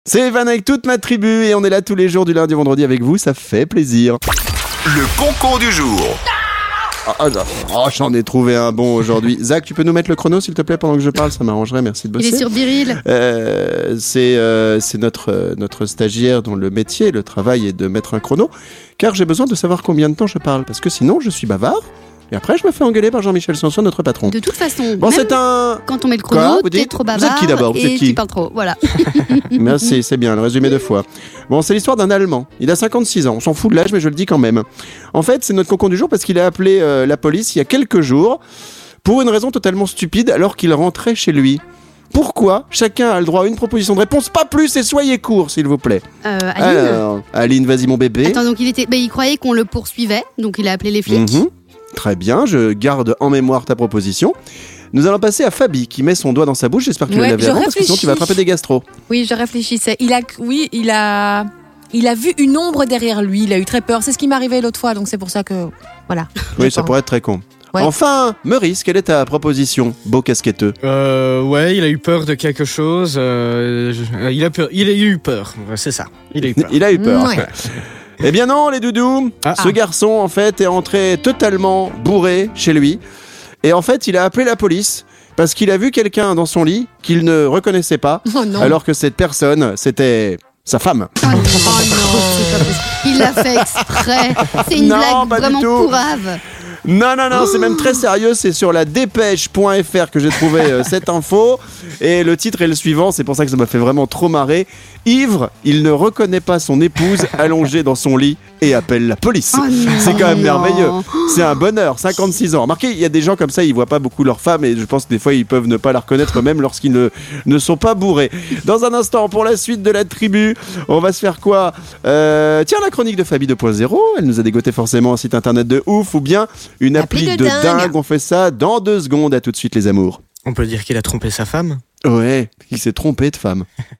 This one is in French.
C'est Evan avec toute ma tribu et on est là tous les jours du lundi au vendredi avec vous, ça fait plaisir. Le concours du jour. J'en ai trouvé un bon aujourd'hui. Zach, tu peux nous mettre le chrono s'il te plaît pendant que je parle, ça m'arrangerait, merci de bosser. Il est sur Biril. C'est notre stagiaire dont le métier, le travail est de mettre un chrono, car j'ai besoin de savoir combien de temps je parle, parce que sinon je suis bavard. Et après, je me fais engueuler par Jean-Michel Sanson, notre patron. De toute façon, bon, c'est quand on met le chrono, t'es trop bavard. Vous êtes qui d'abord? Et tu parles trop, voilà. Merci, c'est bien, le résumé 2 fois. Bon, c'est l'histoire d'un Allemand. Il a 56 ans. On s'en fout de l'âge, mais je le dis quand même. En fait, c'est notre concours du jour parce qu'il a appelé la police il y a quelques jours pour une raison totalement stupide alors qu'il rentrait chez lui. Pourquoi? Chacun a le droit à une proposition de réponse, pas plus, et soyez court, s'il vous plaît. Aline. Alors, Aline, vas-y, mon bébé. Attends, donc il croyait qu'on le poursuivait, donc il a appelé les flics. Très bien, je garde en mémoire ta proposition. Nous allons passer à Fabi qui met son doigt dans sa bouche. J'espère que tu vas laver avant parce que sinon tu vas attraper des gastro. Oui, je réfléchissais. Il a vu une ombre derrière lui. Il a eu très peur. C'est ce qui m'est arrivé l'autre fois, donc c'est pour ça que voilà. Oui, ça pourrait être très con. Ouais. Enfin, Meurice, quelle est ta proposition, beau casquetteux? Ouais, il a eu peur de quelque chose. Il a eu peur. C'est ça. Il a eu peur. Il a eu peur. Ouais. Eh bien non, les doudous. Ce garçon, en fait, est entré totalement bourré chez lui. Et en fait, il a appelé la police parce qu'il a vu quelqu'un dans son lit qu'il ne reconnaissait pas, alors que cette personne, c'était sa femme. Oh non, c'est pas possible. Il l'a fait exprès. C'est une blague vraiment pourrave. Non, c'est même très sérieux, c'est sur la dépêche.fr que j'ai trouvé cette info, et le titre est le suivant, c'est pour ça que ça m'a fait vraiment trop marrer. Ivre, il ne reconnaît pas son épouse allongée dans son lit et appelle la police. C'est quand même merveilleux, c'est un bonheur, 56 ans. Remarquez, il y a des gens comme ça, ils voient pas beaucoup leur femme, et je pense que des fois ils peuvent ne pas la reconnaître même lorsqu'ils ne sont pas bourrés. Dans un instant, pour la suite de la tribu, on va se faire quoi? Tiens, la chronique de Fabi 2.0, elle nous a dégoté forcément un site internet de ouf, ou bien une appli de dingue. On fait ça dans 2 secondes. À tout de suite, les amours. On peut dire qu'il a trompé sa femme? Ouais, il s'est trompé de femme.